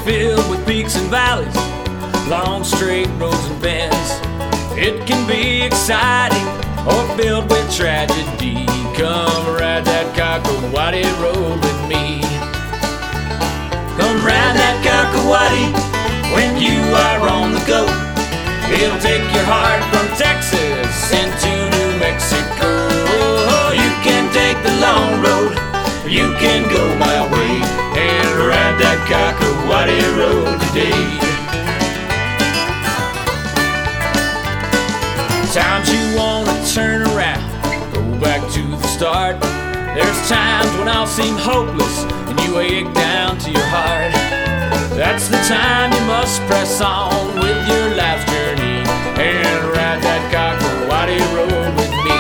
filled with peaks and valleys, long straight roads and bends. It can be exciting or filled with tragedy. Come ride that Cacahuate road with me. Come ride that Cacahuate when you are on the go. It'll take your heart from Texas into New Mexico. You can take the long road, you can go my way, and ride that Cacahuate road today. Times you wanna turn around, go back to the start. There's times when I'll seem hopeless and you ache down to your heart. That's the time you must press on with your life's journey and ride that Cacahuate road with me.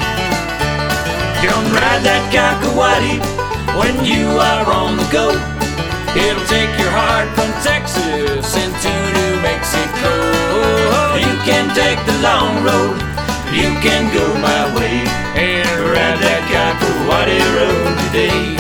Come ride that Cacahuate when you are on the go. It'll take your heart from Texas into New Mexico. You can take the long road, you can go my way, and ride that Cacahuate road today.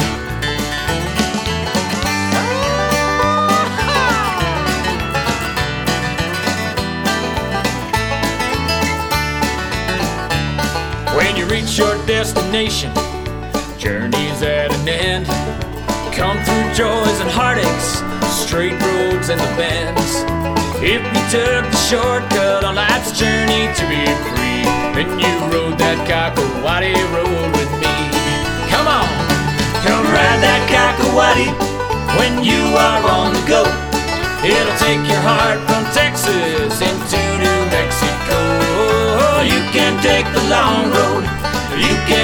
When you reach your destination, journey's at an end. Come through joys and heartaches, straight roads and the bends. If you took the shortcut on life's journey to be free, then you rode that Cacahuate road with me. Come on, come ride that Cacahuate when you are on the go. It'll take your heart from Texas into New Mexico. You can take the long road, you can